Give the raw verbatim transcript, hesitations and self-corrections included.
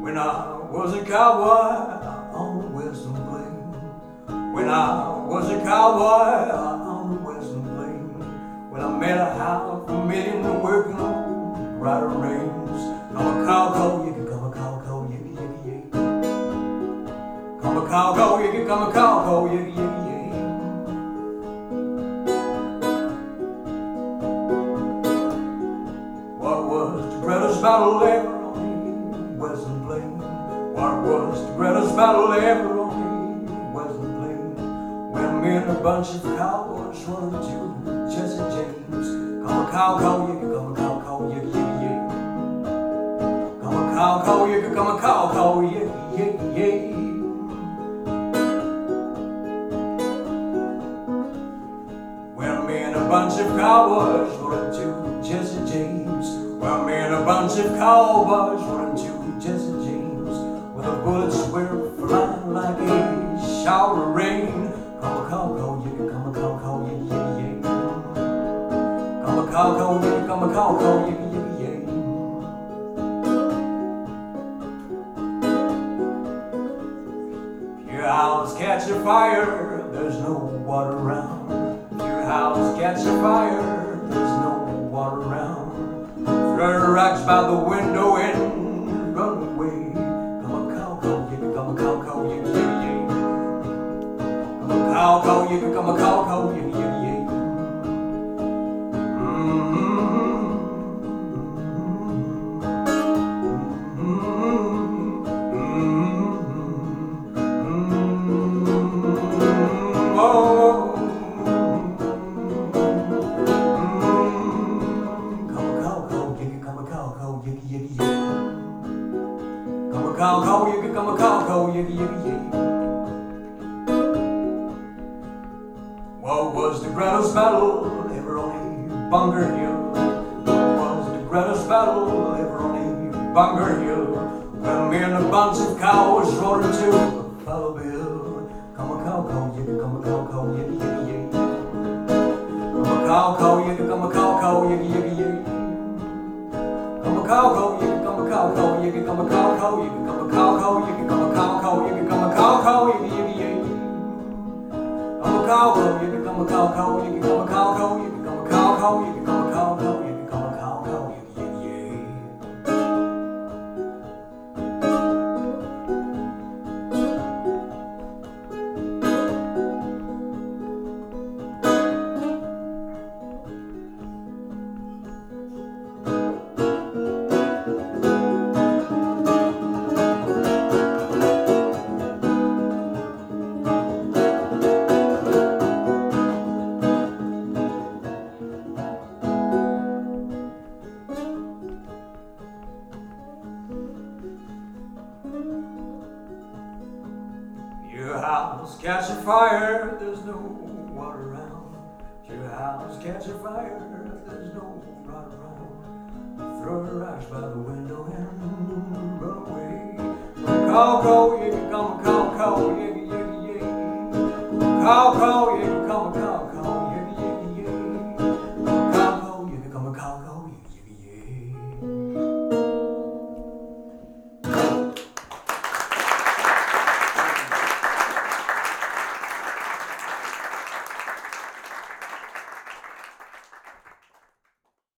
When I was a cowboy on the Western Plain. When I was a cowboy on the Western Plain. When I met a half a million working on rider reins. Come a cow cow, you can come a cow cow, yiggy yiggy yiggy. Come a cow cow, yiggy, come a cow cow, yiggy yiggy yiggy. What was the greatest battle ever on the Western Plain? What was the greatest battle ever on the Western Plain? When me and a bunch of cowboys running to Jesse James. Come a cow cow, yiggy, come a cow cow, yiggy yiggy yiggy. Come a cow cow, yiggy, come a cow cow, yiggy yiggy yiggy. When me and a bunch of cowboys running to Jesse James. Well, me and a bunch of cowboys running to Jesse James. Where the bullets were flying like a shower of rain. Come a cow cow, yiggy, come a cow cow, yiggy yiggy yiggy. Come a cow cow, yiggy, come a cow cow, yiggy yiggy yiggy. If your house catch a fire, there's no water around. If your house catch a fire, there's no water around. Throw rocks by the window and run away. Come a cow cow, yiggy, come a cow cow, yiggy yiggy yiggy. Come a cow cow, yiggy, come a cow cow, yiggy yiggy yiggy. Cow cow, yiggy, come a cow cow, yiggy yiggy yiggy. What was the greatest battle ever on a Bunker Hill? What was the greatest battle ever on a Bunker Hill? When me and a bunch of cows rode into Buffalo Bill. Come a cow cow, yiggy, come a cow cow, yiggy yiggy yiggy. Come a cow cow, yiggy, come a cow cow, yiggy yiggy yiggy. Come a cow cow, yiggy, come a cow cow, yiggy, come a cow cow, yiggy, come a cow cow, yiggy, come a cow cow, yiggy, come a cow cow, yiggy yiggy yiggy. Come a cow cow, yiggy, come a cow cow, yiggy, come a cow cow, yiggy, come a cow cow, yiggy, come a cow cow, yiggy, come a cow cow, yiggy yiggy yiggy. Your house catch a fire, there's no water around. Your house catch a fire, there's no water around. Throw your rocks by the window and run away. Cow cow, yiggy, come a cow cow, yiggy yiggy yiggy. Cow cow,